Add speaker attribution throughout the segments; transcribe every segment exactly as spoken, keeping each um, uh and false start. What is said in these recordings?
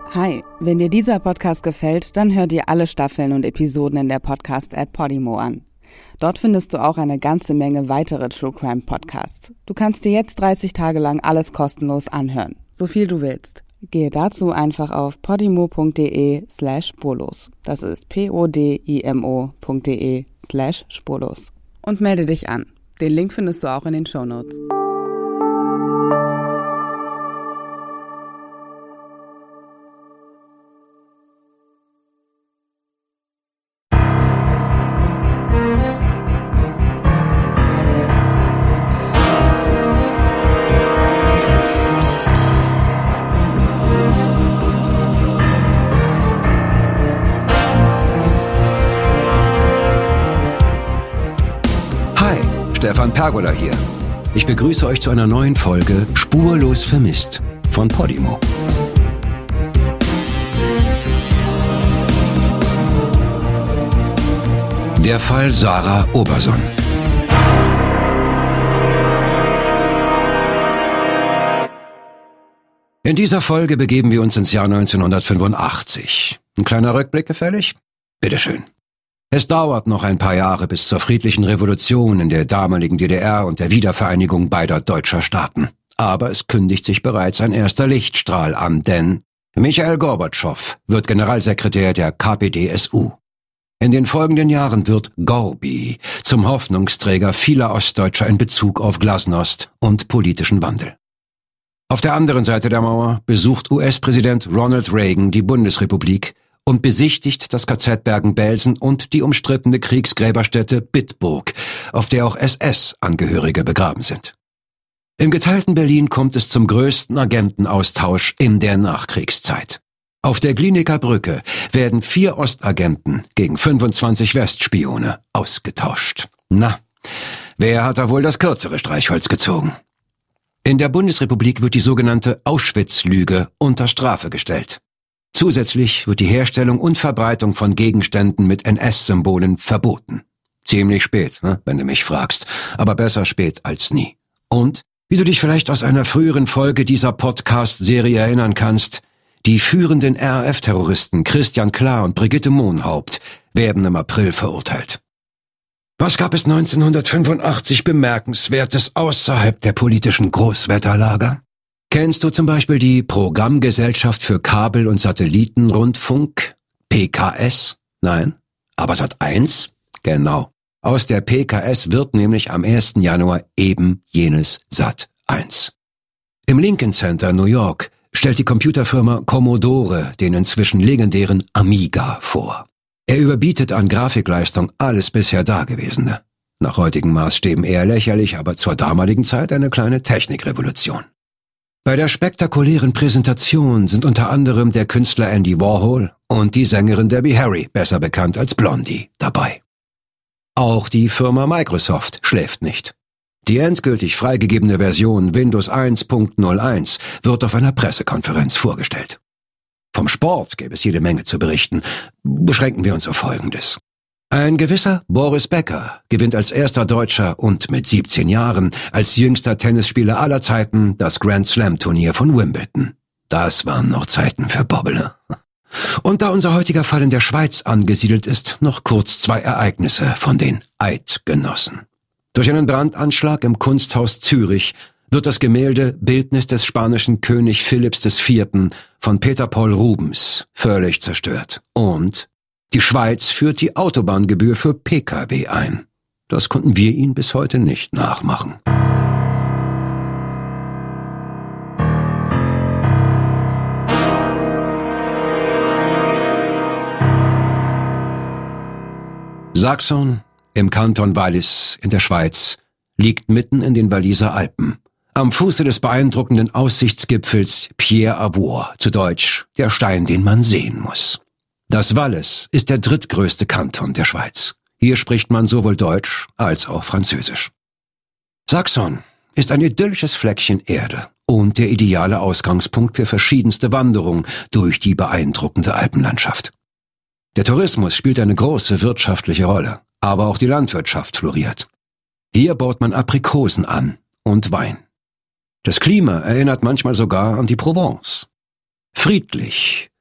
Speaker 1: Hi, wenn dir dieser Podcast gefällt, dann hör dir alle Staffeln und Episoden in der Podcast-App Podimo an. Dort findest du auch eine ganze Menge weitere True Crime Podcasts. Du kannst dir jetzt dreißig Tage lang alles kostenlos anhören, so viel du willst. Gehe dazu einfach auf podimo.de slash spurlos. Das ist p-o-d-i-m-o.de slash spurlos. Und melde dich an. Den Link findest du auch in den Shownotes.
Speaker 2: Stefan Pergola hier. Ich begrüße euch zu einer neuen Folge Spurlos vermisst von Podimo. Der Fall Sarah Oberson. In dieser Folge begeben wir uns ins Jahr neunzehnhundertfünfundachtzig. Ein kleiner Rückblick gefällig? Bitteschön. Es dauert noch ein paar Jahre bis zur friedlichen Revolution in der damaligen D D R und der Wiedervereinigung beider deutscher Staaten. Aber es kündigt sich bereits ein erster Lichtstrahl an, denn Michail Gorbatschow wird Generalsekretär der K P D S U. In den folgenden Jahren wird Gorbi zum Hoffnungsträger vieler Ostdeutscher in Bezug auf Glasnost und politischen Wandel. Auf der anderen Seite der Mauer besucht U S-Präsident Ronald Reagan die Bundesrepublik und besichtigt das K Z Bergen-Belsen und die umstrittene Kriegsgräberstätte Bitburg, auf der auch S S-Angehörige begraben sind. Im geteilten Berlin kommt es zum größten Agentenaustausch in der Nachkriegszeit. Auf der Glienicker Brücke werden vier Ostagenten gegen fünfundzwanzig Westspione ausgetauscht. Na, wer hat da wohl das kürzere Streichholz gezogen? In der Bundesrepublik wird die sogenannte Auschwitz-Lüge unter Strafe gestellt. Zusätzlich wird die Herstellung und Verbreitung von Gegenständen mit N S-Symbolen verboten. Ziemlich spät, ne, wenn du mich fragst, aber besser spät als nie. Und, wie du dich vielleicht aus einer früheren Folge dieser Podcast-Serie erinnern kannst, die führenden R A F-Terroristen Christian Klar und Brigitte Mohnhaupt werden im April verurteilt. Was gab es neunzehnhundertfünfundachtzig Bemerkenswertes außerhalb der politischen Großwetterlager? Kennst du zum Beispiel die Programmgesellschaft für Kabel- und Satellitenrundfunk? P K S? Nein? Aber Sat eins? Genau. Aus der P K S wird nämlich am ersten Januar eben jenes Sat eins. Im Lincoln Center, New York, stellt die Computerfirma Commodore den inzwischen legendären Amiga vor. Er überbietet an Grafikleistung alles bisher Dagewesene. Nach heutigen Maßstäben eher lächerlich, aber zur damaligen Zeit eine kleine Technikrevolution. Bei der spektakulären Präsentation sind unter anderem der Künstler Andy Warhol und die Sängerin Debbie Harry, besser bekannt als Blondie, dabei. Auch die Firma Microsoft schläft nicht. Die endgültig freigegebene Version Windows eins Punkt null eins wird auf einer Pressekonferenz vorgestellt. Vom Sport gäbe es jede Menge zu berichten. Beschränken wir uns auf Folgendes. Ein gewisser Boris Becker gewinnt als erster Deutscher und mit siebzehn Jahren als jüngster Tennisspieler aller Zeiten das Grand Slam Turnier von Wimbledon. Das waren noch Zeiten für Bobbele. Und da unser heutiger Fall in der Schweiz angesiedelt ist, noch kurz zwei Ereignisse von den Eidgenossen. Durch einen Brandanschlag im Kunsthaus Zürich wird das Gemälde Bildnis des spanischen König Philipps der Vierte von Peter Paul Rubens völlig zerstört. Und die Schweiz führt die Autobahngebühr für P K W ein. Das konnten wir ihnen bis heute nicht nachmachen. Saxon im Kanton Wallis in der Schweiz liegt mitten in den Walliser Alpen, am Fuße des beeindruckenden Aussichtsgipfels Pierre Avoir, zu Deutsch der Stein, den man sehen muss. Das Wallis ist der drittgrößte Kanton der Schweiz. Hier spricht man sowohl Deutsch als auch Französisch. Saxon ist ein idyllisches Fleckchen Erde und der ideale Ausgangspunkt für verschiedenste Wanderungen durch die beeindruckende Alpenlandschaft. Der Tourismus spielt eine große wirtschaftliche Rolle, aber auch die Landwirtschaft floriert. Hier baut man Aprikosen an und Wein. Das Klima erinnert manchmal sogar an die Provence. Friedlich,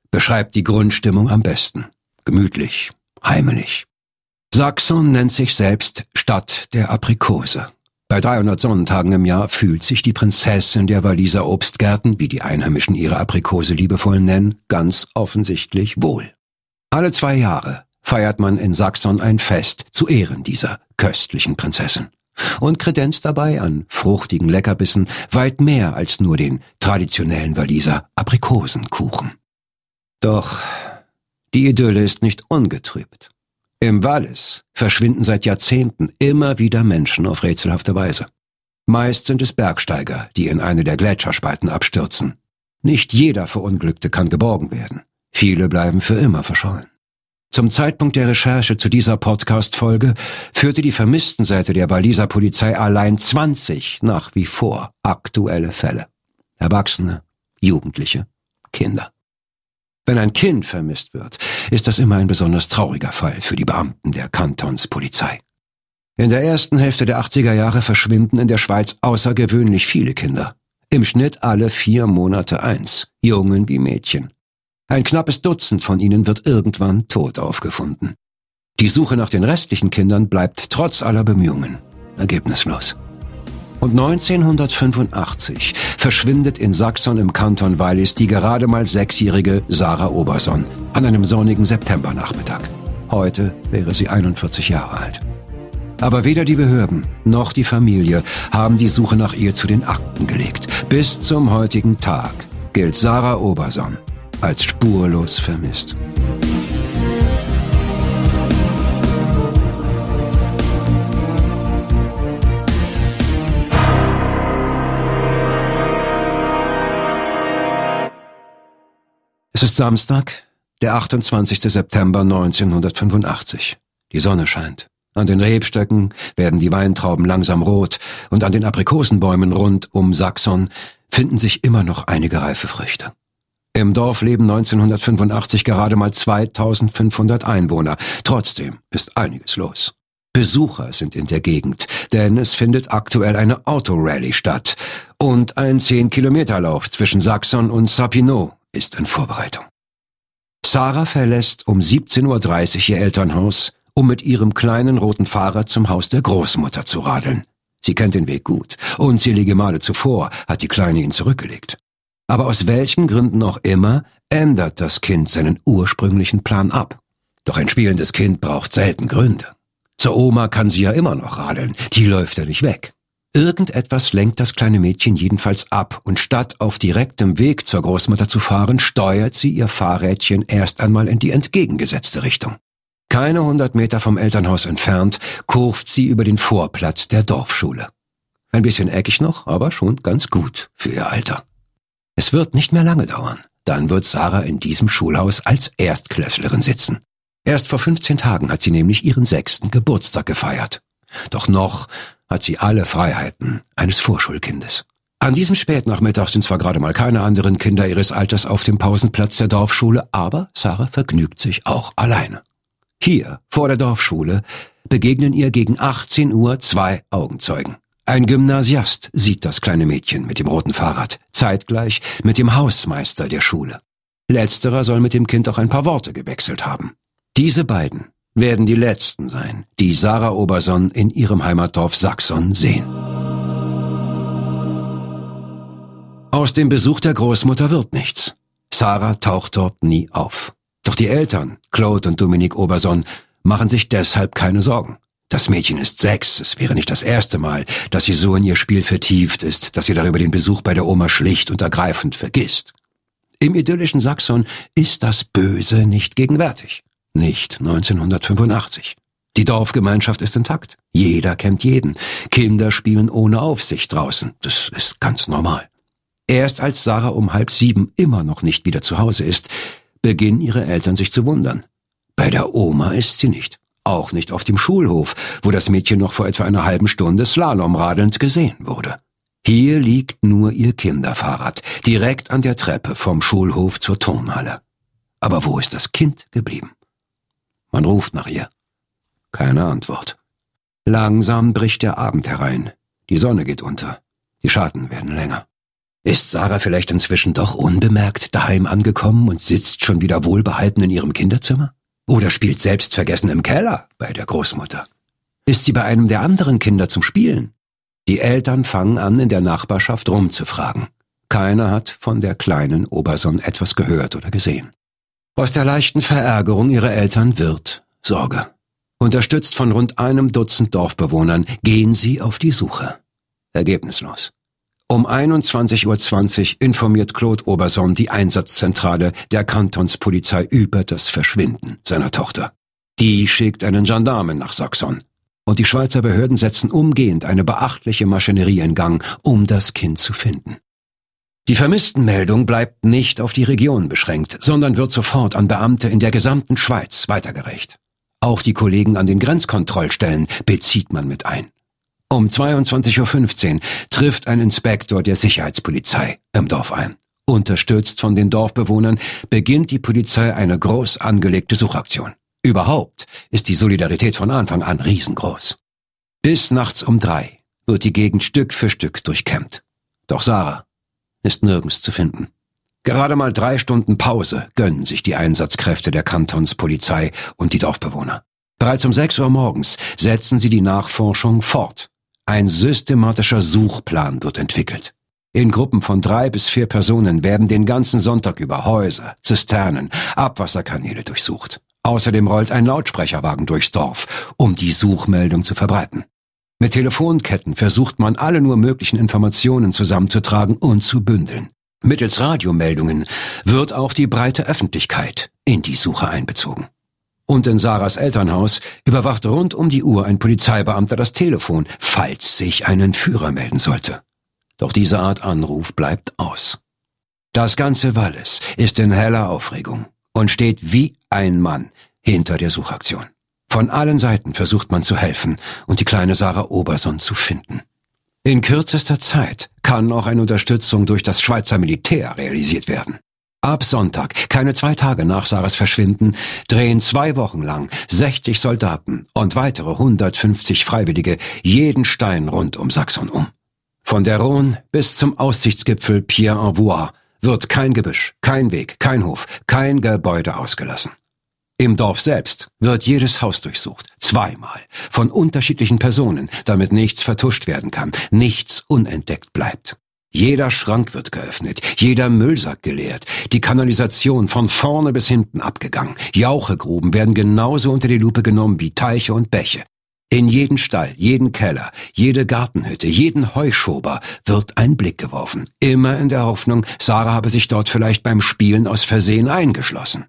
Speaker 2: beschreibt die Grundstimmung am besten. Gemütlich, heimelig. Saxon nennt sich selbst Stadt der Aprikose. Bei dreihundert Sonnentagen im Jahr fühlt sich die Prinzessin der Walliser Obstgärten, wie die Einheimischen ihre Aprikose liebevoll nennen, ganz offensichtlich wohl. Alle zwei Jahre feiert man in Saxon ein Fest zu Ehren dieser köstlichen Prinzessin und kredenzt dabei an fruchtigen Leckerbissen weit mehr als nur den traditionellen Walliser Aprikosenkuchen. Doch die Idylle ist nicht ungetrübt. Im Wallis verschwinden seit Jahrzehnten immer wieder Menschen auf rätselhafte Weise. Meist sind es Bergsteiger, die in eine der Gletscherspalten abstürzen. Nicht jeder Verunglückte kann geborgen werden. Viele bleiben für immer verschollen. Zum Zeitpunkt der Recherche zu dieser Podcast-Folge führte die Vermisstenseite der Walliser Polizei allein zwanzig nach wie vor aktuelle Fälle. Erwachsene, Jugendliche, Kinder. Wenn ein Kind vermisst wird, ist das immer ein besonders trauriger Fall für die Beamten der Kantonspolizei. In der ersten Hälfte der achtziger Jahre verschwinden in der Schweiz außergewöhnlich viele Kinder. Im Schnitt alle vier Monate eins, Jungen wie Mädchen. Ein knappes Dutzend von ihnen wird irgendwann tot aufgefunden. Die Suche nach den restlichen Kindern bleibt trotz aller Bemühungen ergebnislos. Und neunzehnhundertfünfundachtzig verschwindet in Saxon im Kanton Wallis die gerade mal sechsjährige Sarah Oberson an einem sonnigen Septembernachmittag. Heute wäre sie einundvierzig Jahre alt. Aber weder die Behörden noch die Familie haben die Suche nach ihr zu den Akten gelegt. Bis zum heutigen Tag gilt Sarah Oberson als spurlos vermisst. Es ist Samstag, der achtundzwanzigste September neunzehnhundertfünfundachtzig. Die Sonne scheint. An den Rebstöcken werden die Weintrauben langsam rot und an den Aprikosenbäumen rund um Saxon finden sich immer noch einige reife Früchte. Im Dorf leben neunzehnhundertfünfundachtzig gerade mal zweitausendfünfhundert Einwohner. Trotzdem ist einiges los. Besucher sind in der Gegend, denn es findet aktuell eine Autorallye statt und ein zehn-Kilometer-Lauf zwischen Saxon und Sapinot ist in Vorbereitung. Sarah verlässt um siebzehn Uhr dreißig ihr Elternhaus, um mit ihrem kleinen roten Fahrrad zum Haus der Großmutter zu radeln. Sie kennt den Weg gut. Unzählige Male zuvor hat die Kleine ihn zurückgelegt. Aber aus welchen Gründen auch immer ändert das Kind seinen ursprünglichen Plan ab. Doch ein spielendes Kind braucht selten Gründe. Zur Oma kann sie ja immer noch radeln, die läuft ja nicht weg. Irgendetwas lenkt das kleine Mädchen jedenfalls ab und statt auf direktem Weg zur Großmutter zu fahren, steuert sie ihr Fahrrädchen erst einmal in die entgegengesetzte Richtung. Keine hundert Meter vom Elternhaus entfernt kurvt sie über den Vorplatz der Dorfschule. Ein bisschen eckig noch, aber schon ganz gut für ihr Alter. Es wird nicht mehr lange dauern, dann wird Sarah in diesem Schulhaus als Erstklässlerin sitzen. Erst vor fünfzehn Tagen hat sie nämlich ihren sechsten Geburtstag gefeiert. Doch noch hat sie alle Freiheiten eines Vorschulkindes. An diesem Spätnachmittag sind zwar gerade mal keine anderen Kinder ihres Alters auf dem Pausenplatz der Dorfschule, aber Sarah vergnügt sich auch alleine. Hier, vor der Dorfschule, begegnen ihr gegen achtzehn Uhr zwei Augenzeugen. Ein Gymnasiast sieht das kleine Mädchen mit dem roten Fahrrad, zeitgleich mit dem Hausmeister der Schule. Letzterer soll mit dem Kind auch ein paar Worte gewechselt haben. Diese beiden werden die Letzten sein, die Sarah Oberson in ihrem Heimatdorf Saxon sehen. Aus dem Besuch der Großmutter wird nichts. Sarah taucht dort nie auf. Doch die Eltern, Claude und Dominique Oberson, machen sich deshalb keine Sorgen. Das Mädchen ist sechs, es wäre nicht das erste Mal, dass sie so in ihr Spiel vertieft ist, dass sie darüber den Besuch bei der Oma schlicht und ergreifend vergisst. Im idyllischen Saxon ist das Böse nicht gegenwärtig. Nicht neunzehnhundertfünfundachtzig. Die Dorfgemeinschaft ist intakt. Jeder kennt jeden. Kinder spielen ohne Aufsicht draußen. Das ist ganz normal. Erst als Sarah um halb sieben immer noch nicht wieder zu Hause ist, beginnen ihre Eltern sich zu wundern. Bei der Oma ist sie nicht. Auch nicht auf dem Schulhof, wo das Mädchen noch vor etwa einer halben Stunde slalomradelnd gesehen wurde. Hier liegt nur ihr Kinderfahrrad, direkt an der Treppe vom Schulhof zur Turnhalle. Aber wo ist das Kind geblieben? Man ruft nach ihr. Keine Antwort. Langsam bricht der Abend herein. Die Sonne geht unter. Die Schatten werden länger. Ist Sarah vielleicht inzwischen doch unbemerkt daheim angekommen und sitzt schon wieder wohlbehalten in ihrem Kinderzimmer? Oder spielt selbstvergessen im Keller bei der Großmutter? Ist sie bei einem der anderen Kinder zum Spielen? Die Eltern fangen an, in der Nachbarschaft rumzufragen. Keiner hat von der kleinen Oberson etwas gehört oder gesehen. Aus der leichten Verärgerung ihrer Eltern wird Sorge. Unterstützt von rund einem Dutzend Dorfbewohnern gehen sie auf die Suche. Ergebnislos. Um einundzwanzig Uhr zwanzig informiert Claude Oberson die Einsatzzentrale der Kantonspolizei über das Verschwinden seiner Tochter. Die schickt einen Gendarmen nach Saxon. Und die Schweizer Behörden setzen umgehend eine beachtliche Maschinerie in Gang, um das Kind zu finden. Die Vermisstenmeldung bleibt nicht auf die Region beschränkt, sondern wird sofort an Beamte in der gesamten Schweiz weitergereicht. Auch die Kollegen an den Grenzkontrollstellen bezieht man mit ein. Um zweiundzwanzig Uhr fünfzehn trifft ein Inspektor der Sicherheitspolizei im Dorf ein. Unterstützt von den Dorfbewohnern beginnt die Polizei eine groß angelegte Suchaktion. Überhaupt ist die Solidarität von Anfang an riesengroß. Bis nachts um drei wird die Gegend Stück für Stück durchkämmt. Doch Sarah ist nirgends zu finden. Gerade mal drei Stunden Pause gönnen sich die Einsatzkräfte der Kantonspolizei und die Dorfbewohner. Bereits um sechs Uhr morgens setzen sie die Nachforschung fort. Ein systematischer Suchplan wird entwickelt. In Gruppen von drei bis vier Personen werden den ganzen Sonntag über Häuser, Zisternen, Abwasserkanäle durchsucht. Außerdem rollt ein Lautsprecherwagen durchs Dorf, um die Suchmeldung zu verbreiten. Mit Telefonketten versucht man, alle nur möglichen Informationen zusammenzutragen und zu bündeln. Mittels Radiomeldungen wird auch die breite Öffentlichkeit in die Suche einbezogen. Und in Sarahs Elternhaus überwacht rund um die Uhr ein Polizeibeamter das Telefon, falls sich ein Entführer melden sollte. Doch diese Art Anruf bleibt aus. Das ganze Wallis ist in heller Aufregung und steht wie ein Mann hinter der Suchaktion. Von allen Seiten versucht man zu helfen und die kleine Sarah Oberson zu finden. In kürzester Zeit kann auch eine Unterstützung durch das Schweizer Militär realisiert werden. Ab Sonntag, keine zwei Tage nach Sarahs Verschwinden, drehen zwei Wochen lang sechzig Soldaten und weitere hundertfünfzig Freiwillige jeden Stein rund um Saxon um. Von der Rhone bis zum Aussichtsgipfel Pierre-en-Vouy wird kein Gebüsch, kein Weg, kein Hof, kein Gebäude ausgelassen. Im Dorf selbst wird jedes Haus durchsucht, zweimal, von unterschiedlichen Personen, damit nichts vertuscht werden kann, nichts unentdeckt bleibt. Jeder Schrank wird geöffnet, jeder Müllsack geleert, die Kanalisation von vorne bis hinten abgegangen. Jauchegruben werden genauso unter die Lupe genommen wie Teiche und Bäche. In jeden Stall, jeden Keller, jede Gartenhütte, jeden Heuschober wird ein Blick geworfen. Immer in der Hoffnung, Sarah habe sich dort vielleicht beim Spielen aus Versehen eingeschlossen.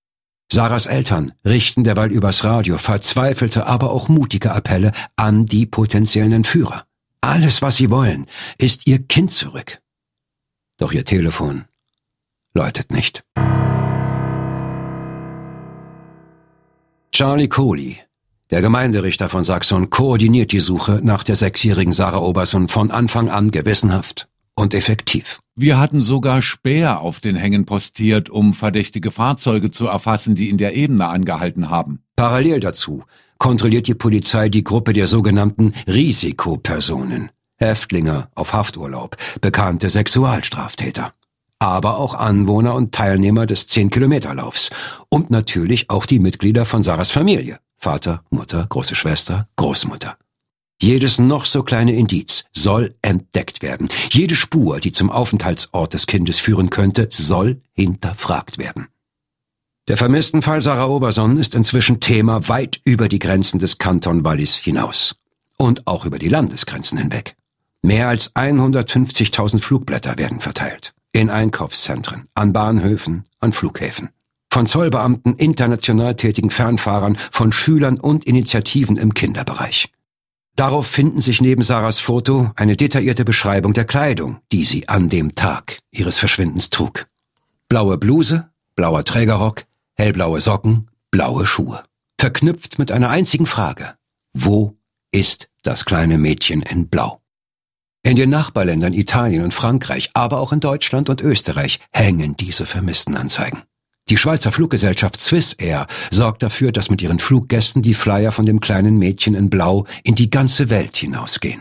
Speaker 2: Sarahs Eltern richten derweil übers Radio verzweifelte, aber auch mutige Appelle an die potenziellen Entführer. Alles, was sie wollen, ist ihr Kind zurück. Doch ihr Telefon läutet nicht. Charlie Coley, der Gemeinderichter von Saxon, koordiniert die Suche nach der sechsjährigen Sarah Oberson von Anfang an gewissenhaft und effektiv.
Speaker 3: Wir hatten sogar Späher auf den Hängen postiert, um verdächtige Fahrzeuge zu erfassen, die in der Ebene angehalten haben.
Speaker 2: Parallel dazu kontrolliert die Polizei die Gruppe der sogenannten Risikopersonen. Häftlinge auf Hafturlaub, bekannte Sexualstraftäter. Aber auch Anwohner und Teilnehmer des zehn-Kilometer-Laufs. Und natürlich auch die Mitglieder von Sarahs Familie. Vater, Mutter, große Schwester, Großmutter. Jedes noch so kleine Indiz soll entdeckt werden. Jede Spur, die zum Aufenthaltsort des Kindes führen könnte, soll hinterfragt werden. Der vermissten Fall Sarah Oberson ist inzwischen Thema weit über die Grenzen des Kanton Wallis hinaus. Und auch über die Landesgrenzen hinweg. Mehr als hundertfünfzigtausend Flugblätter werden verteilt. In Einkaufszentren, an Bahnhöfen, an Flughäfen. Von Zollbeamten, international tätigen Fernfahrern, von Schülern und Initiativen im Kinderbereich. Darauf finden sich neben Sarahs Foto eine detaillierte Beschreibung der Kleidung, die sie an dem Tag ihres Verschwindens trug. Blaue Bluse, blauer Trägerrock, hellblaue Socken, blaue Schuhe. Verknüpft mit einer einzigen Frage. Wo ist das kleine Mädchen in Blau? In den Nachbarländern Italien und Frankreich, aber auch in Deutschland und Österreich hängen diese Vermisstenanzeigen. Die Schweizer Fluggesellschaft Swissair sorgt dafür, dass mit ihren Fluggästen die Flyer von dem kleinen Mädchen in Blau in die ganze Welt hinausgehen.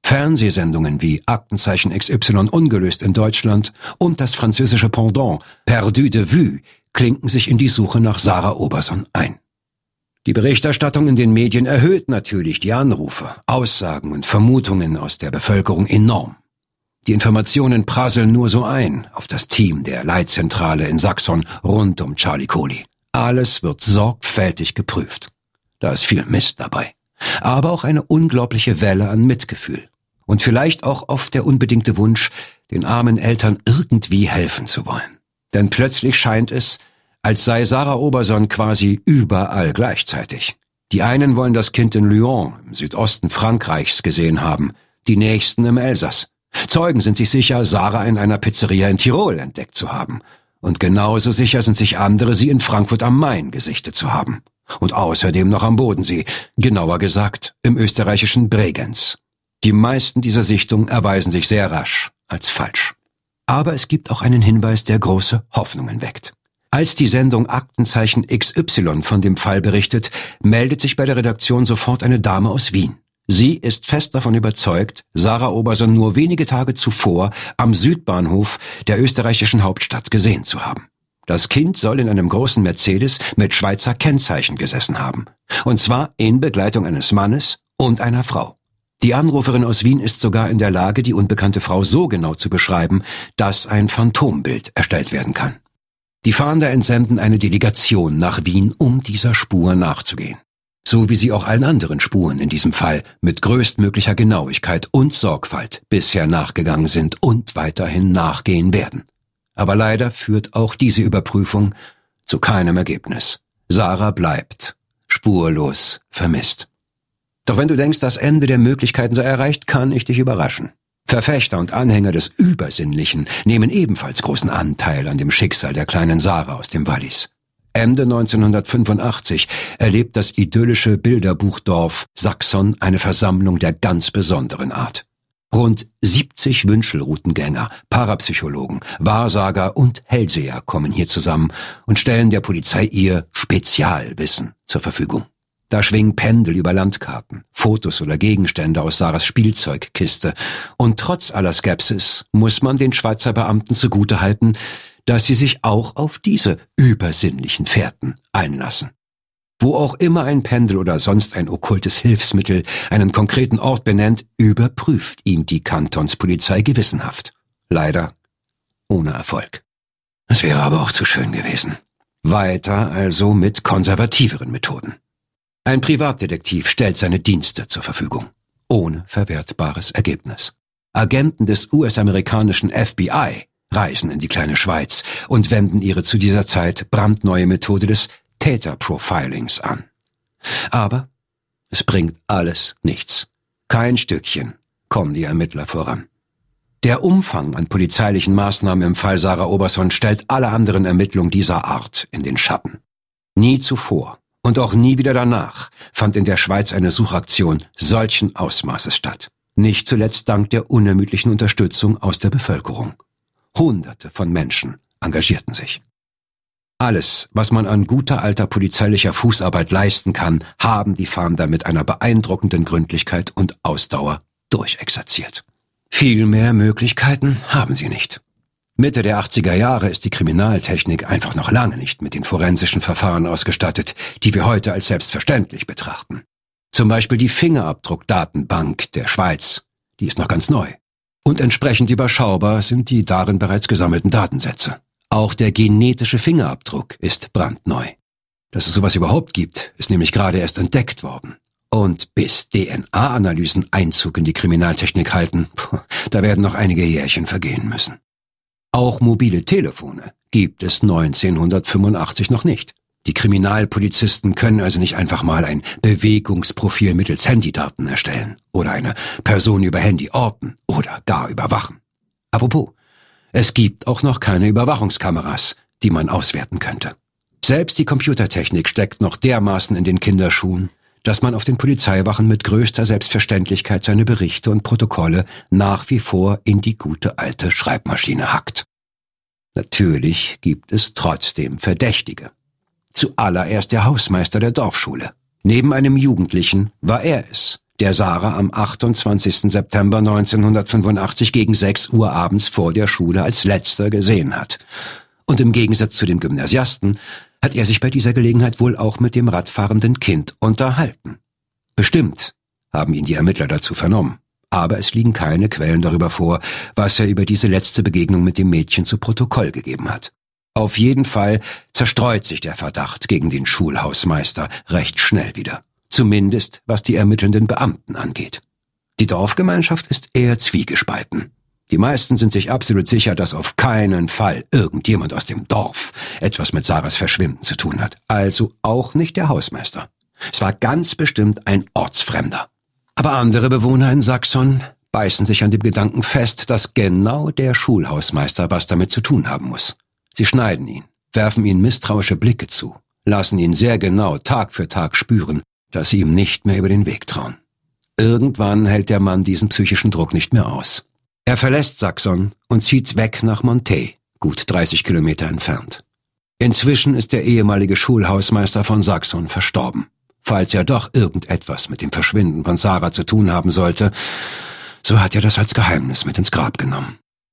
Speaker 2: Fernsehsendungen wie Aktenzeichen X Y ungelöst in Deutschland und das französische Pendant Perdu de Vue klinken sich in die Suche nach Sarah Oberson ein. Die Berichterstattung in den Medien erhöht natürlich die Anrufe, Aussagen und Vermutungen aus der Bevölkerung enorm. Die Informationen prasseln nur so ein auf das Team der Leitzentrale in Saxon rund um Charlie Coley. Alles wird sorgfältig geprüft. Da ist viel Mist dabei, aber auch eine unglaubliche Welle an Mitgefühl. Und vielleicht auch oft der unbedingte Wunsch, den armen Eltern irgendwie helfen zu wollen. Denn plötzlich scheint es, als sei Sarah Oberson quasi überall gleichzeitig. Die einen wollen das Kind in Lyon, im Südosten Frankreichs, gesehen haben, die nächsten im Elsass. Zeugen sind sich sicher, Sarah in einer Pizzeria in Tirol entdeckt zu haben. Und genauso sicher sind sich andere, sie in Frankfurt am Main gesichtet zu haben. Und außerdem noch am Bodensee, genauer gesagt im österreichischen Bregenz. Die meisten dieser Sichtungen erweisen sich sehr rasch als falsch. Aber es gibt auch einen Hinweis, der große Hoffnungen weckt. Als die Sendung Aktenzeichen X Y von dem Fall berichtet, meldet sich bei der Redaktion sofort eine Dame aus Wien. Sie ist fest davon überzeugt, Sarah Oberson nur wenige Tage zuvor am Südbahnhof der österreichischen Hauptstadt gesehen zu haben. Das Kind soll in einem großen Mercedes mit Schweizer Kennzeichen gesessen haben. Und zwar in Begleitung eines Mannes und einer Frau. Die Anruferin aus Wien ist sogar in der Lage, die unbekannte Frau so genau zu beschreiben, dass ein Phantombild erstellt werden kann. Die Fahnder entsenden eine Delegation nach Wien, um dieser Spur nachzugehen. So wie sie auch allen anderen Spuren in diesem Fall mit größtmöglicher Genauigkeit und Sorgfalt bisher nachgegangen sind und weiterhin nachgehen werden. Aber leider führt auch diese Überprüfung zu keinem Ergebnis. Sarah bleibt spurlos vermisst. Doch wenn du denkst, das Ende der Möglichkeiten sei erreicht, kann ich dich überraschen. Verfechter und Anhänger des Übersinnlichen nehmen ebenfalls großen Anteil an dem Schicksal der kleinen Sarah aus dem Wallis. Ende neunzehnhundertfünfundachtzig erlebt das idyllische Bilderbuchdorf Saxon eine Versammlung der ganz besonderen Art. Rund siebzig Wünschelroutengänger, Parapsychologen, Wahrsager und Hellseher kommen hier zusammen und stellen der Polizei ihr Spezialwissen zur Verfügung. Da schwingen Pendel über Landkarten, Fotos oder Gegenstände aus Sarahs Spielzeugkiste. Und trotz aller Skepsis muss man den Schweizer Beamten zugutehalten, dass sie sich auch auf diese übersinnlichen Fährten einlassen. Wo auch immer ein Pendel oder sonst ein okkultes Hilfsmittel einen konkreten Ort benennt, überprüft ihn die Kantonspolizei gewissenhaft. Leider ohne Erfolg. Es wäre aber auch zu schön gewesen. Weiter also mit konservativeren Methoden. Ein Privatdetektiv stellt seine Dienste zur Verfügung. Ohne verwertbares Ergebnis. Agenten des U S-amerikanischen F B I reisen in die kleine Schweiz und wenden ihre zu dieser Zeit brandneue Methode des Täterprofilings an. Aber es bringt alles nichts. Kein Stückchen kommen die Ermittler voran. Der Umfang an polizeilichen Maßnahmen im Fall Sarah Oberson stellt alle anderen Ermittlungen dieser Art in den Schatten. Nie zuvor und auch nie wieder danach fand in der Schweiz eine Suchaktion solchen Ausmaßes statt. Nicht zuletzt dank der unermüdlichen Unterstützung aus der Bevölkerung. Hunderte von Menschen engagierten sich. Alles, was man an guter alter polizeilicher Fußarbeit leisten kann, haben die Fahnder mit einer beeindruckenden Gründlichkeit und Ausdauer durchexerziert. Viel mehr Möglichkeiten haben sie nicht. Mitte der achtziger Jahre ist die Kriminaltechnik einfach noch lange nicht mit den forensischen Verfahren ausgestattet, die wir heute als selbstverständlich betrachten. Zum Beispiel die Fingerabdruckdatenbank der Schweiz, die ist noch ganz neu. Und entsprechend überschaubar sind die darin bereits gesammelten Datensätze. Auch der genetische Fingerabdruck ist brandneu. Dass es sowas überhaupt gibt, ist nämlich gerade erst entdeckt worden. Und bis D N A-Analysen Einzug in die Kriminaltechnik halten, da werden noch einige Jährchen vergehen müssen. Auch mobile Telefone gibt es neunzehnhundertfünfundachtzig noch nicht. Die Kriminalpolizisten können also nicht einfach mal ein Bewegungsprofil mittels Handydaten erstellen oder eine Person über Handy orten oder gar überwachen. Apropos, es gibt auch noch keine Überwachungskameras, die man auswerten könnte. Selbst die Computertechnik steckt noch dermaßen in den Kinderschuhen, dass man auf den Polizeiwachen mit größter Selbstverständlichkeit seine Berichte und Protokolle nach wie vor in die gute alte Schreibmaschine hackt. Natürlich gibt es trotzdem Verdächtige. Zuallererst der Hausmeister der Dorfschule. Neben einem Jugendlichen war er es, der Sarah am achtundzwanzigsten September neunzehnhundertfünfundachtzig gegen sechs Uhr abends vor der Schule als letzter gesehen hat. Und im Gegensatz zu dem Gymnasiasten hat er sich bei dieser Gelegenheit wohl auch mit dem radfahrenden Kind unterhalten. Bestimmt haben ihn die Ermittler dazu vernommen, aber es liegen keine Quellen darüber vor, was er über diese letzte Begegnung mit dem Mädchen zu Protokoll gegeben hat. Auf jeden Fall zerstreut sich der Verdacht gegen den Schulhausmeister recht schnell wieder. Zumindest was die ermittelnden Beamten angeht. Die Dorfgemeinschaft ist eher zwiegespalten. Die meisten sind sich absolut sicher, dass auf keinen Fall irgendjemand aus dem Dorf etwas mit Sarahs Verschwinden zu tun hat. Also auch nicht der Hausmeister. Es war ganz bestimmt ein Ortsfremder. Aber andere Bewohner in Saxon beißen sich an dem Gedanken fest, dass genau der Schulhausmeister was damit zu tun haben muss. Sie schneiden ihn, werfen ihm misstrauische Blicke zu, lassen ihn sehr genau Tag für Tag spüren, dass sie ihm nicht mehr über den Weg trauen. Irgendwann hält der Mann diesen psychischen Druck nicht mehr aus. Er verlässt Saxon und zieht weg nach Monthey, gut dreißig Kilometer entfernt. Inzwischen ist der ehemalige Schulhausmeister von Saxon verstorben. Falls er doch irgendetwas mit dem Verschwinden von Sarah zu tun haben sollte, so hat er das als Geheimnis mit ins Grab genommen.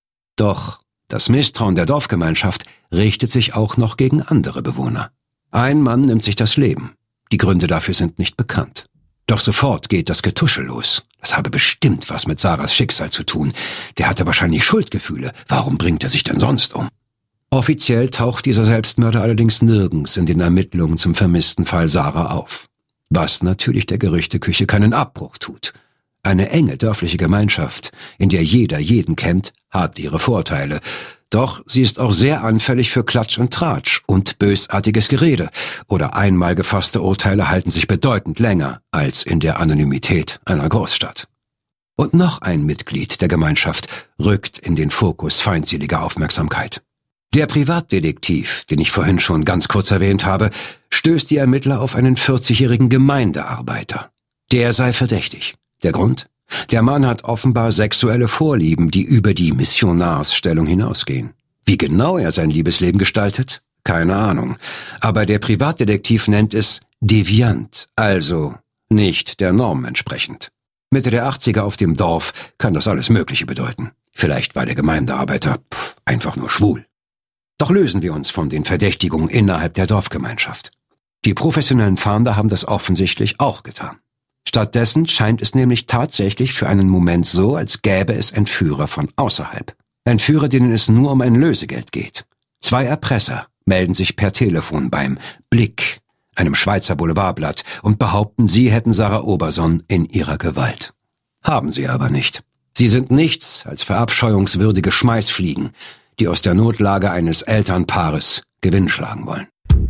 Speaker 2: Doch das Misstrauen der Dorfgemeinschaft richtet sich auch noch gegen andere Bewohner. Ein Mann nimmt sich das Leben. Die Gründe dafür sind nicht bekannt. Doch sofort geht das Getuschel los. Das habe bestimmt was mit Sarahs Schicksal zu tun. Der hatte wahrscheinlich Schuldgefühle. Warum bringt er sich denn sonst um? Offiziell taucht dieser Selbstmörder allerdings nirgends in den Ermittlungen zum vermissten Fall Sarah auf. Was natürlich der Gerüchteküche keinen Abbruch tut. Eine enge dörfliche Gemeinschaft, in der jeder jeden kennt, hat ihre Vorteile. Doch sie ist auch sehr anfällig für Klatsch und Tratsch und bösartiges Gerede, oder einmal gefasste Urteile halten sich bedeutend länger als in der Anonymität einer Großstadt. Und noch ein Mitglied der Gemeinschaft rückt in den Fokus feindseliger Aufmerksamkeit. Der Privatdetektiv, den ich vorhin schon ganz kurz erwähnt habe, stößt die Ermittler auf einen vierzigjährigen Gemeindearbeiter. Der sei verdächtig. Der Grund? Der Mann hat offenbar sexuelle Vorlieben, die über die Missionarsstellung hinausgehen. Wie genau er sein Liebesleben gestaltet? Keine Ahnung. Aber der Privatdetektiv nennt es deviant, also nicht der Norm entsprechend. Mitte der achtziger auf dem Dorf kann das alles Mögliche bedeuten. Vielleicht war der Gemeindearbeiter pff, einfach nur schwul. Doch lösen wir uns von den Verdächtigungen innerhalb der Dorfgemeinschaft. Die professionellen Fahnder haben das offensichtlich auch getan. Stattdessen scheint es nämlich tatsächlich für einen Moment so, als gäbe es Entführer von außerhalb. Entführer, denen es nur um ein Lösegeld geht. Zwei Erpresser melden sich per Telefon beim Blick, einem Schweizer Boulevardblatt, und behaupten, sie hätten Sarah Oberson in ihrer Gewalt. Haben sie aber nicht. Sie sind nichts als verabscheuungswürdige Schmeißfliegen, die aus der Notlage eines Elternpaares Gewinn schlagen wollen.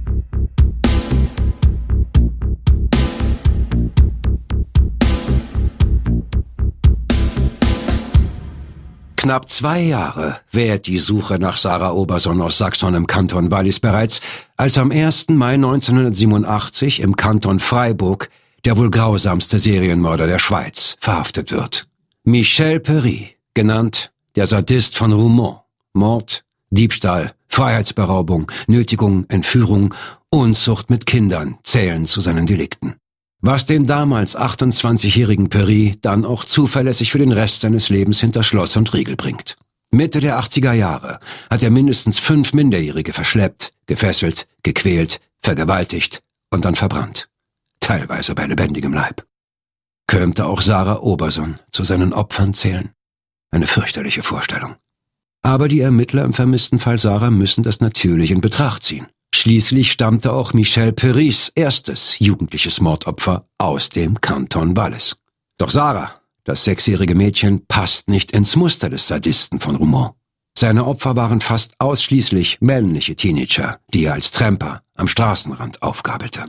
Speaker 2: Knapp zwei Jahre währt die Suche nach Sarah Oberson aus Saxon im Kanton Wallis bereits, als am ersten Mai neunzehnhundertsiebenundachtzig im Kanton Freiburg der wohl grausamste Serienmörder der Schweiz verhaftet wird. Michel Péry, genannt der Sadist von Roumont. Mord, Diebstahl, Freiheitsberaubung, Nötigung, Entführung, Unzucht mit Kindern zählen zu seinen Delikten. Was den damals achtundzwanzigjährigen Péry dann auch zuverlässig für den Rest seines Lebens hinter Schloss und Riegel bringt. Mitte der achtziger Jahre hat er mindestens fünf Minderjährige verschleppt, gefesselt, gequält, vergewaltigt und dann verbrannt. Teilweise bei lebendigem Leib. Könnte auch Sarah Oberson zu seinen Opfern zählen? Eine fürchterliche Vorstellung. Aber die Ermittler im vermissten Fall Sarah müssen das natürlich in Betracht ziehen. Schließlich stammte auch Michel Pérys erstes jugendliches Mordopfer aus dem Kanton Wallis. Doch Sarah, das sechsjährige Mädchen, passt nicht ins Muster des Sadisten von Roumont. Seine Opfer waren fast ausschließlich männliche Teenager, die er als Tramper am Straßenrand aufgabelte.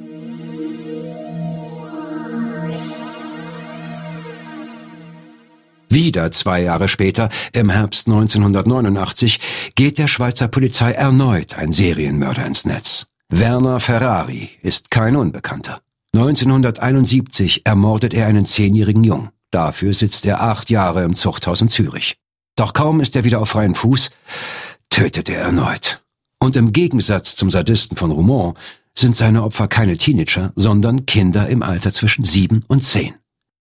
Speaker 2: Wieder zwei Jahre später, im Herbst neunzehnhundertneunundachtzig, geht der Schweizer Polizei erneut ein Serienmörder ins Netz. Werner Ferrari ist kein Unbekannter. neunzehnhunderteinundsiebzig ermordet er einen zehnjährigen Jungen. Dafür sitzt er acht Jahre im Zuchthaus in Zürich. Doch kaum ist er wieder auf freien Fuß, tötet er erneut. Und im Gegensatz zum Sadisten von Roumont sind seine Opfer keine Teenager, sondern Kinder im Alter zwischen sieben und zehn.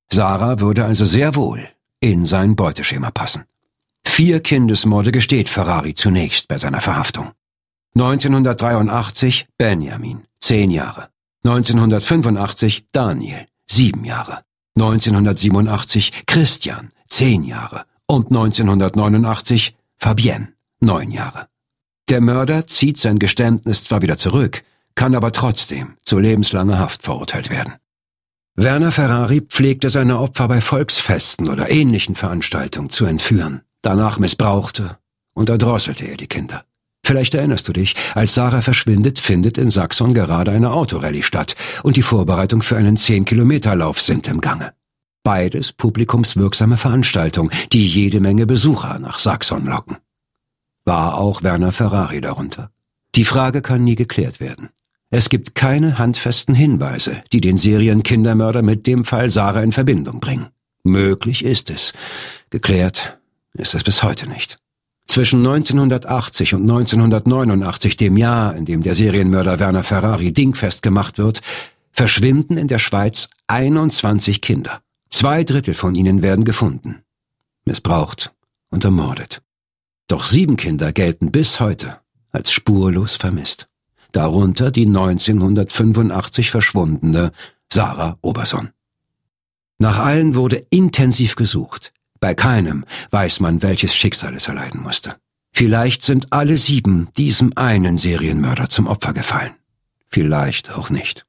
Speaker 2: Sarah würde also sehr wohl in sein Beuteschema passen. Vier Kindesmorde gesteht Ferrari zunächst bei seiner Verhaftung. neunzehnhundertdreiundachtzig Benjamin, zehn Jahre. neunzehnhundertfünfundachtzig Daniel, sieben Jahre. neunzehnhundertsiebenundachtzig Christian, zehn Jahre. Und neunzehnhundertneunundachtzig Fabienne, neun Jahre. Der Mörder zieht sein Geständnis zwar wieder zurück, kann aber trotzdem zu lebenslanger Haft verurteilt werden. Werner Ferrari pflegte seine Opfer bei Volksfesten oder ähnlichen Veranstaltungen zu entführen. Danach missbrauchte und erdrosselte er die Kinder. Vielleicht erinnerst du dich, als Sarah verschwindet, findet in Saxon gerade eine Autorallye statt und die Vorbereitung für einen zehn-Kilometer-Lauf sind im Gange. Beides publikumswirksame Veranstaltungen, die jede Menge Besucher nach Saxon locken. War auch Werner Ferrari darunter? Die Frage kann nie geklärt werden. Es gibt keine handfesten Hinweise, die den Serienkindermörder mit dem Fall Sarah in Verbindung bringen. Möglich ist es. Geklärt ist es bis heute nicht. Zwischen neunzehnhundertachtzig und neunzehnhundertneunundachtzig, dem Jahr, in dem der Serienmörder Werner Ferrari dingfest gemacht wird, verschwinden in der Schweiz einundzwanzig Kinder. Zwei Drittel von ihnen werden gefunden, missbraucht und ermordet. Doch sieben Kinder gelten bis heute als spurlos vermisst. Darunter die neunzehnhundertfünfundachtzig verschwundene Sarah Oberson. Nach allen wurde intensiv gesucht. Bei keinem weiß man, welches Schicksal es erleiden musste. Vielleicht sind alle sieben diesem einen Serienmörder zum Opfer gefallen. Vielleicht auch nicht.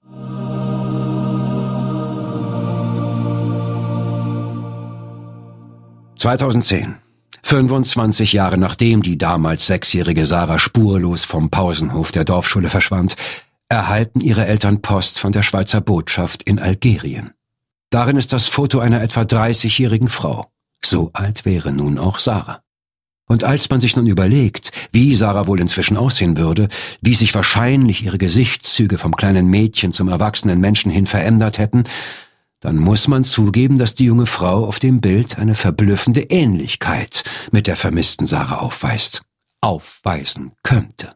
Speaker 2: zweitausendzehn. fünfundzwanzig Jahre nachdem die damals sechsjährige Sarah spurlos vom Pausenhof der Dorfschule verschwand, erhalten ihre Eltern Post von der Schweizer Botschaft in Algerien. Darin ist das Foto einer etwa dreißigjährigen Frau. So alt wäre nun auch Sarah. Und als man sich nun überlegt, wie Sarah wohl inzwischen aussehen würde, wie sich wahrscheinlich ihre Gesichtszüge vom kleinen Mädchen zum erwachsenen Menschen hin verändert hätten, dann muss man zugeben, dass die junge Frau auf dem Bild eine verblüffende Ähnlichkeit mit der vermissten Sarah aufweist. Aufweisen könnte.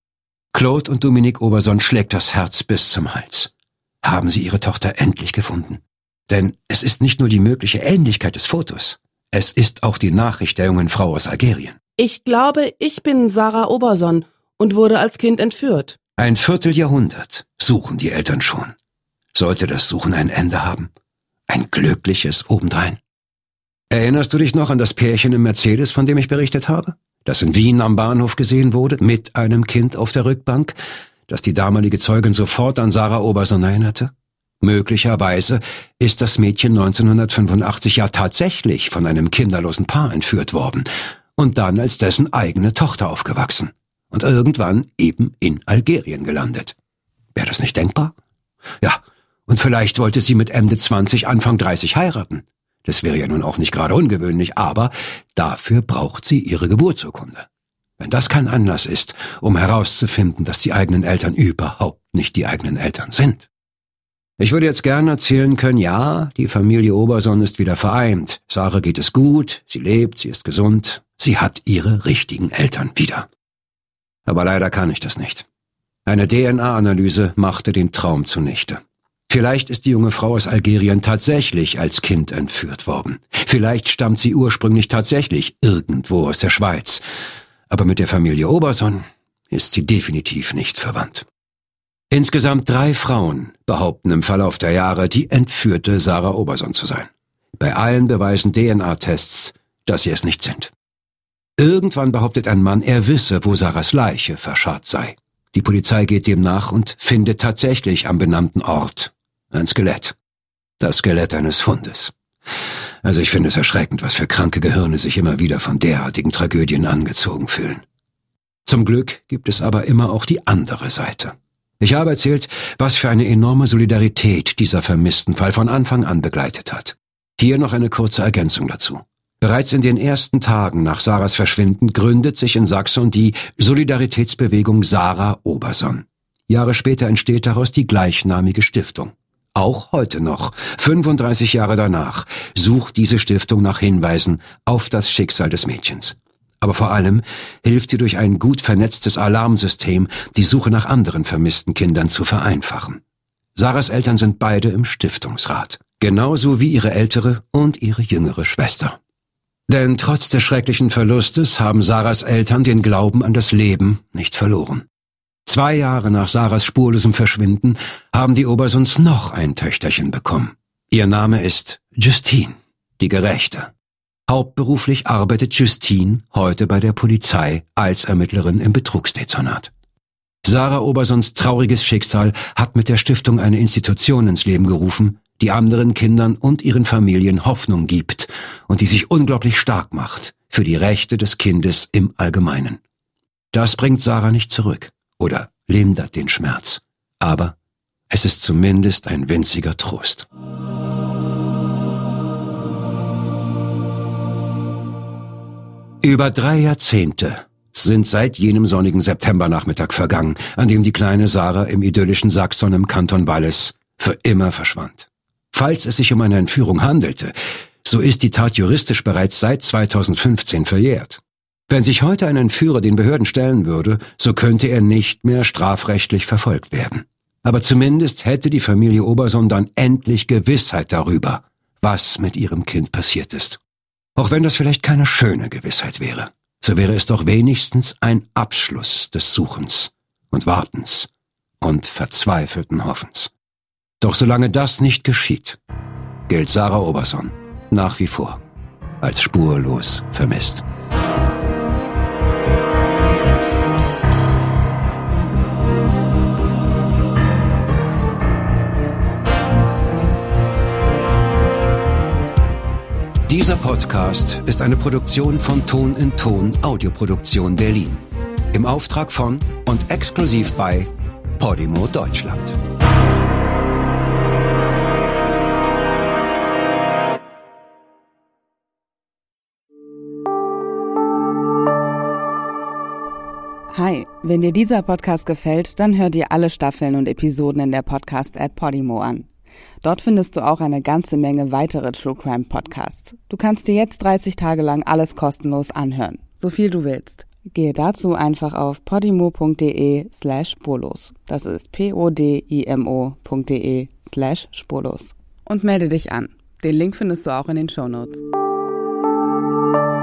Speaker 2: Claude und Dominique Oberson schlägt das Herz bis zum Hals. Haben sie ihre Tochter endlich gefunden? Denn es ist nicht nur die mögliche Ähnlichkeit des Fotos. Es ist auch die Nachricht der jungen Frau aus Algerien.
Speaker 4: Ich glaube, ich bin Sarah Oberson und wurde als Kind entführt.
Speaker 2: Ein Vierteljahrhundert suchen die Eltern schon. Sollte das Suchen ein Ende haben? Ein glückliches obendrein. Erinnerst du dich noch an das Pärchen im Mercedes, von dem ich berichtet habe? Das in Wien am Bahnhof gesehen wurde, mit einem Kind auf der Rückbank, das die damalige Zeugin sofort an Sarah Oberson erinnerte? Möglicherweise ist das Mädchen neunzehnhundertfünfundachtzig ja tatsächlich von einem kinderlosen Paar entführt worden und dann als dessen eigene Tochter aufgewachsen und irgendwann eben in Algerien gelandet. Wäre das nicht denkbar? Ja, und vielleicht wollte sie mit Ende zwanzig, Anfang dreißig heiraten. Das wäre ja nun auch nicht gerade ungewöhnlich, aber dafür braucht sie ihre Geburtsurkunde. Wenn das kein Anlass ist, um herauszufinden, dass die eigenen Eltern überhaupt nicht die eigenen Eltern sind. Ich würde jetzt gerne erzählen können, ja, die Familie Oberson ist wieder vereint. Sarah geht es gut, sie lebt, sie ist gesund, sie hat ihre richtigen Eltern wieder. Aber leider kann ich das nicht. Eine D N A-Analyse machte den Traum zunichte. Vielleicht ist die junge Frau aus Algerien tatsächlich als Kind entführt worden. Vielleicht stammt sie ursprünglich tatsächlich irgendwo aus der Schweiz. Aber mit der Familie Oberson ist sie definitiv nicht verwandt. Insgesamt drei Frauen behaupten im Verlauf der Jahre, die entführte Sarah Oberson zu sein. Bei allen beweisen D N A-Tests, dass sie es nicht sind. Irgendwann behauptet ein Mann, er wisse, wo Sarahs Leiche verscharrt sei. Die Polizei geht dem nach und findet tatsächlich am benannten Ort ein Skelett. Das Skelett eines Hundes. Also ich finde es erschreckend, was für kranke Gehirne sich immer wieder von derartigen Tragödien angezogen fühlen. Zum Glück gibt es aber immer auch die andere Seite. Ich habe erzählt, was für eine enorme Solidarität dieser vermissten Fall von Anfang an begleitet hat. Hier noch eine kurze Ergänzung dazu. Bereits in den ersten Tagen nach Sarahs Verschwinden gründet sich in Saxon die Solidaritätsbewegung Sarah Oberson. Jahre später entsteht daraus die gleichnamige Stiftung. Auch heute noch, fünfunddreißig Jahre danach, sucht diese Stiftung nach Hinweisen auf das Schicksal des Mädchens. Aber vor allem hilft sie durch ein gut vernetztes Alarmsystem, die Suche nach anderen vermissten Kindern zu vereinfachen. Sarahs Eltern sind beide im Stiftungsrat. Genauso wie ihre ältere und ihre jüngere Schwester. Denn trotz des schrecklichen Verlustes haben Sarahs Eltern den Glauben an das Leben nicht verloren. Zwei Jahre nach Sarahs spurlosem Verschwinden haben die Obersons noch ein Töchterchen bekommen. Ihr Name ist Justine, die Gerechte. Hauptberuflich arbeitet Justine heute bei der Polizei als Ermittlerin im Betrugsdezernat. Sarah Obersons trauriges Schicksal hat mit der Stiftung eine Institution ins Leben gerufen, die anderen Kindern und ihren Familien Hoffnung gibt und die sich unglaublich stark macht für die Rechte des Kindes im Allgemeinen. Das bringt Sarah nicht zurück oder lindert den Schmerz, aber es ist zumindest ein winziger Trost. Über drei Jahrzehnte sind seit jenem sonnigen Septembernachmittag vergangen, an dem die kleine Sarah im idyllischen Saxon im Kanton Wallis für immer verschwand. Falls es sich um eine Entführung handelte, so ist die Tat juristisch bereits seit zweitausendfünfzehn verjährt. Wenn sich heute ein Entführer den Behörden stellen würde, so könnte er nicht mehr strafrechtlich verfolgt werden. Aber zumindest hätte die Familie Oberson dann endlich Gewissheit darüber, was mit ihrem Kind passiert ist. Auch wenn das vielleicht keine schöne Gewissheit wäre, so wäre es doch wenigstens ein Abschluss des Suchens und Wartens und verzweifelten Hoffens. Doch solange das nicht geschieht, gilt Sarah Oberson nach wie vor als spurlos vermisst. Dieser Podcast ist eine Produktion von Ton in Ton Audioproduktion Berlin. Im Auftrag von und exklusiv bei Podimo Deutschland.
Speaker 1: Hi, wenn dir dieser Podcast gefällt, dann hör dir alle Staffeln und Episoden in der Podcast-App Podimo an. Dort findest du auch eine ganze Menge weitere True Crime Podcasts. Du kannst dir jetzt dreißig Tage lang alles kostenlos anhören, so viel du willst. Gehe dazu einfach auf podimo.de slash spurlos. Das ist p-o-d-i-m-o.de slash spurlos. Und melde dich an. Den Link findest du auch in den Shownotes.